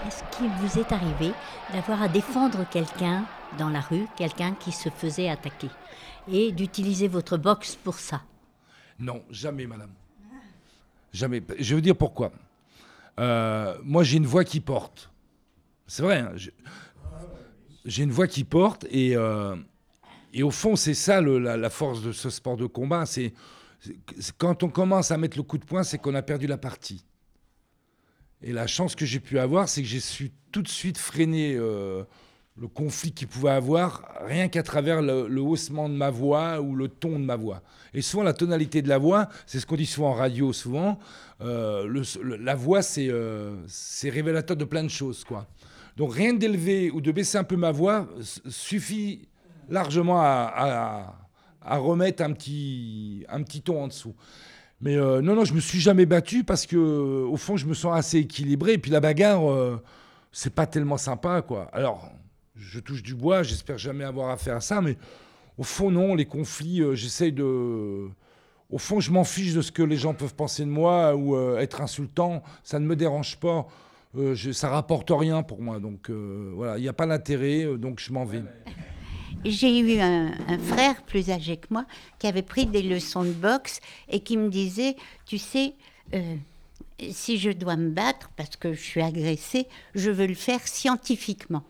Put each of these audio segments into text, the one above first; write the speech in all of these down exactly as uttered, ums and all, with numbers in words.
Est-ce qu'il vous est arrivé d'avoir à défendre quelqu'un dans la rue, quelqu'un qui se faisait attaquer, et d'utiliser votre boxe pour ça? Non, jamais, madame. Jamais. Je veux dire pourquoi. Euh, moi, j'ai une voix qui porte. C'est vrai, hein, j'ai, j'ai une voix qui porte et, euh, et au fond, c'est ça le, la, la force de ce sport de combat. C'est, c'est, c'est quand on commence à mettre le coup de poing, c'est qu'on a perdu la partie. Et la chance que j'ai pu avoir, c'est que j'ai su tout de suite freiner euh, le conflit qu'il pouvait avoir, rien qu'à travers le, le haussement de ma voix ou le ton de ma voix. Et souvent, la tonalité de la voix, c'est ce qu'on dit souvent en radio, souvent, euh, le, le, la voix, c'est, euh, c'est révélateur de plein de choses, quoi. Donc rien d'élever ou de baisser un peu ma voix suffit largement à, à, à remettre un petit, un petit ton en dessous. Mais euh, non, non, je me suis jamais battu parce que, euh, au fond, je me sens assez équilibré. Et puis la bagarre, euh, c'est pas tellement sympa, quoi. Alors, je touche du bois, j'espère jamais avoir affaire à ça, mais au fond, non, les conflits, euh, j'essaye de. Au fond, je m'en fiche de ce que les gens peuvent penser de moi ou euh, être insultant. Ça ne me dérange pas. Euh, je, ça rapporte rien pour moi. Donc, euh, voilà, il n'y a pas d'intérêt, euh, donc je m'en vais. J'ai eu un, un frère plus âgé que moi qui avait pris des leçons de boxe et qui me disait, tu sais, euh, si je dois me battre parce que je suis agressée, je veux le faire scientifiquement.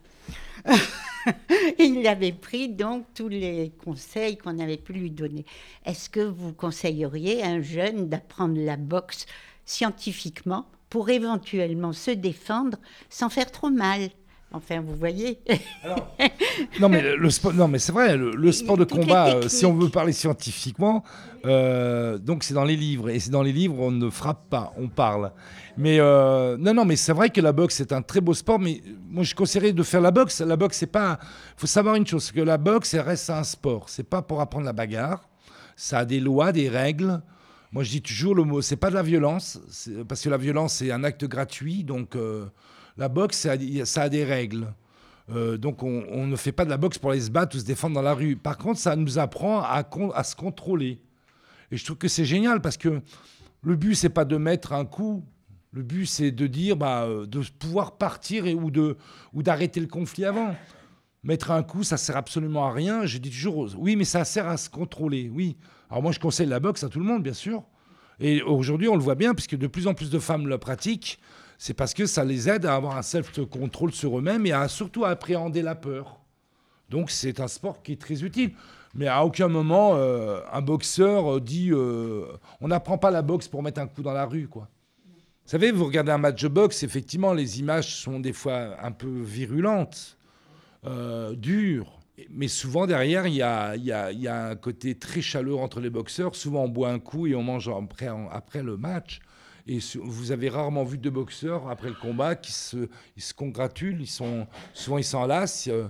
Il avait pris donc tous les conseils qu'on avait pu lui donner. Est-ce que vous conseilleriez à un jeune d'apprendre la boxe scientifiquement pour éventuellement se défendre sans faire trop mal? Enfin, vous voyez. Alors, non, mais le sport, non, mais c'est vrai, le, le sport de combat, euh, si on veut parler scientifiquement, euh, donc c'est dans les livres. Et c'est dans les livres, on ne frappe pas, on parle. Mais euh, non, non, mais c'est vrai que la boxe, c'est un très beau sport. Mais moi, je conseillerais de faire la boxe. La boxe, c'est pas. Il faut savoir une chose, c'est que la boxe, elle reste un sport. C'est pas pour apprendre la bagarre. Ça a des lois, des règles. Moi, je dis toujours le mot, c'est pas de la violence, c'est, parce que la violence, c'est un acte gratuit. Donc, euh, la boxe, ça a, ça a des règles. Euh, donc, on, on ne fait pas de la boxe pour aller se battre ou se défendre dans la rue. Par contre, ça nous apprend à, à se contrôler. Et je trouve que c'est génial parce que le but, c'est pas de mettre un coup. Le but, c'est de dire, bah, de pouvoir partir et, ou, de, ou d'arrêter le conflit avant. Mettre un coup, ça sert absolument à rien. Je dis toujours, oui, mais ça sert à se contrôler, oui. Alors moi, je conseille la boxe à tout le monde, bien sûr. Et aujourd'hui, on le voit bien, puisque de plus en plus de femmes le pratiquent. C'est parce que ça les aide à avoir un self-control sur eux-mêmes et à surtout à appréhender la peur. Donc c'est un sport qui est très utile. Mais à aucun moment, euh, un boxeur dit euh, on n'apprend pas la boxe pour mettre un coup dans la rue, quoi. Vous savez, vous regardez un match de boxe, effectivement, les images sont des fois un peu virulentes, euh, dures. Mais souvent, derrière, il y a, y, a, y a un côté très chaleureux entre les boxeurs. Souvent, on boit un coup et on mange après, après le match. Et vous avez rarement vu deux boxeurs, après le combat, qui se, ils se congratulent. Ils sont, souvent, ils s'enlacent. Euh,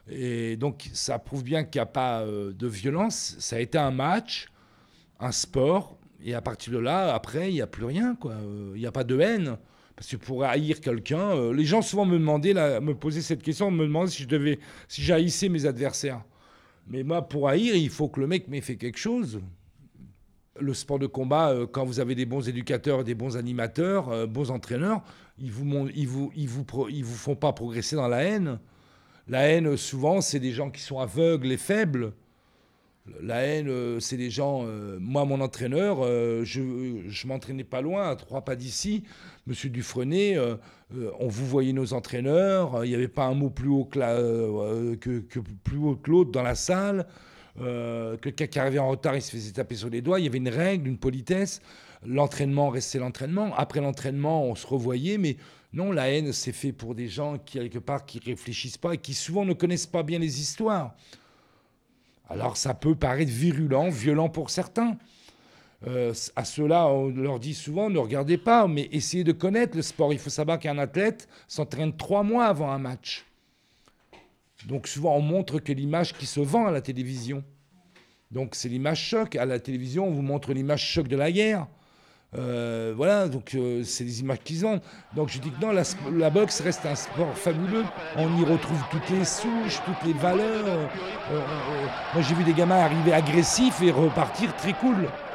et donc, ça prouve bien qu'il n'y a pas euh, de violence. Ça a été un match, un sport. Et à partir de là, après, il n'y a plus rien, quoi. Il n'y a pas de haine. Parce que pour haïr quelqu'un, euh, les gens souvent me demandaient, là, me posaient cette question, me demandaient si je devais, si j'haïssais mes adversaires. Mais moi, pour haïr, il faut que le mec m'ait fait quelque chose. Le sport de combat, euh, quand vous avez des bons éducateurs, des bons animateurs, euh, bons entraîneurs, ils vous, ils vous, ils vous, pro, ils vous font pas progresser dans la haine. La haine, souvent, c'est des gens qui sont aveugles et faibles. La haine, c'est des gens... Euh, moi, mon entraîneur, euh, je ne m'entraînais pas loin, à trois pas d'ici. Monsieur Dufresne, euh, euh, on vous voyait nos entraîneurs. Il n'y avait pas un mot plus haut que, la, euh, que, que plus haut que l'autre dans la salle. Euh, quelqu'un qui arrivait en retard, il se faisait taper sur les doigts. Il y avait une règle, une politesse. L'entraînement restait l'entraînement. Après l'entraînement, on se revoyait. Mais non, la haine, c'est fait pour des gens qui, quelque part, qui ne réfléchissent pas et qui souvent ne connaissent pas bien les histoires. Alors ça peut paraître virulent, violent pour certains. Euh, à ceux-là, on leur dit souvent, ne regardez pas, mais essayez de connaître le sport. Il faut savoir qu'un athlète s'entraîne trois mois avant un match. Donc souvent, on montre que l'image qui se vend à la télévision. Donc c'est l'image choc. À la télévision, on vous montre l'image choc de la guerre. Euh, voilà, donc euh, c'est des images qui se vendent. Donc je dis que non, la, la boxe reste un sport fabuleux. On y retrouve toutes les souches, toutes les valeurs. Euh, euh, moi j'ai vu des gamins arriver agressifs et repartir très cool.